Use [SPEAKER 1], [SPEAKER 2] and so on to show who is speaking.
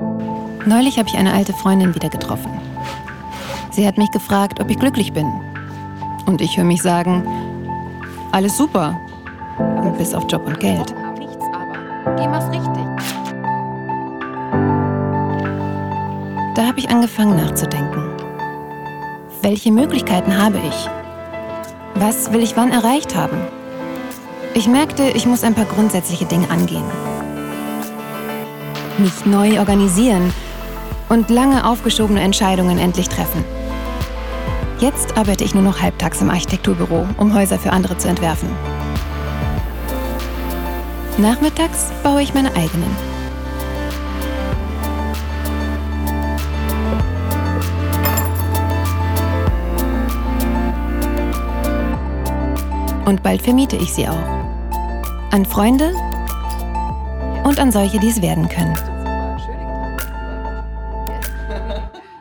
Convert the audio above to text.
[SPEAKER 1] Neulich habe ich eine alte Freundin wieder getroffen. Sie hat mich gefragt, ob ich glücklich bin. Und ich höre mich sagen, alles super, bis auf Job und Geld.
[SPEAKER 2] Nichts aber. Geh mal's richtig.
[SPEAKER 1] Da habe ich angefangen nachzudenken. Welche Möglichkeiten habe ich? Was will ich wann erreicht haben? Ich merkte, ich muss ein paar grundsätzliche Dinge angehen. Mich neu organisieren und lange aufgeschobene Entscheidungen endlich treffen. Jetzt arbeite ich nur noch halbtags im Architekturbüro, um Häuser für andere zu entwerfen. Nachmittags baue ich meine eigenen. Und bald vermiete ich sie auch. An Freunde und an solche, die es werden können.
[SPEAKER 2] Super, schöne Gitarre.